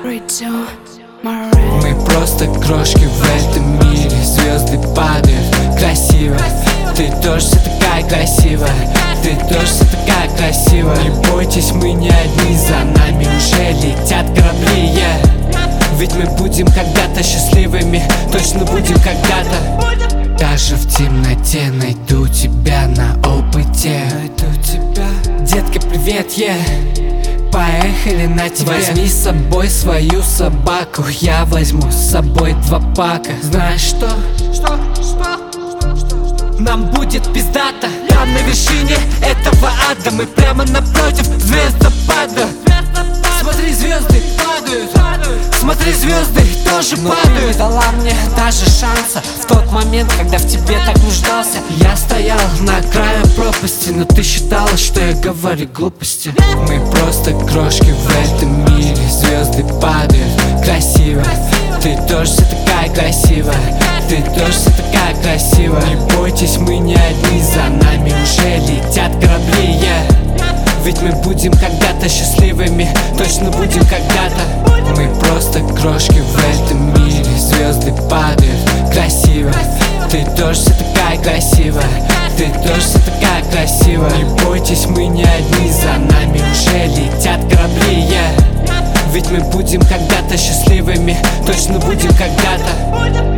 Мы просто крошки в этом мире, звезды падают красиво. Ты тоже вся такая красивая, ты тоже вся такая красивая. Не бойтесь, мы не одни, за нами уже летят корабли, Ведь мы будем когда-то счастливыми, точно будем когда-то. Даже в темноте найду тебя на опыте. Найду тебя. Детка, привет, Поехали на тебе. Возьми с собой свою собаку, я возьму с собой 2 пака. Знаешь что? Нам будет пиздато. Там на вершине этого ада мы прямо напротив звездопада. Смотри, звезды падают, смотри, звезды тоже падают. Не дала мне даже шанса в тот момент, когда в тебе так нуждался. Я стоял на краю пропасти, но ты считала, что я говорю глупости. Мы просто крошки в этом мире, звезды падают красиво. Ты тоже вся такая красивая, ты тоже вся такая красивая. Не бойтесь, мы не одни, за нами уже летят корабли, Ведь мы будем когда-то счастливыми, точно будем когда-то. Мы просто крошки в этом мире, звезды падают красиво. Ты тоже вся такая красивая, ты тоже вся такая красивая. Не бойтесь, мы не одни, за нами уже летят корабли, Ведь мы будем когда-то счастливыми, точно будем когда-то.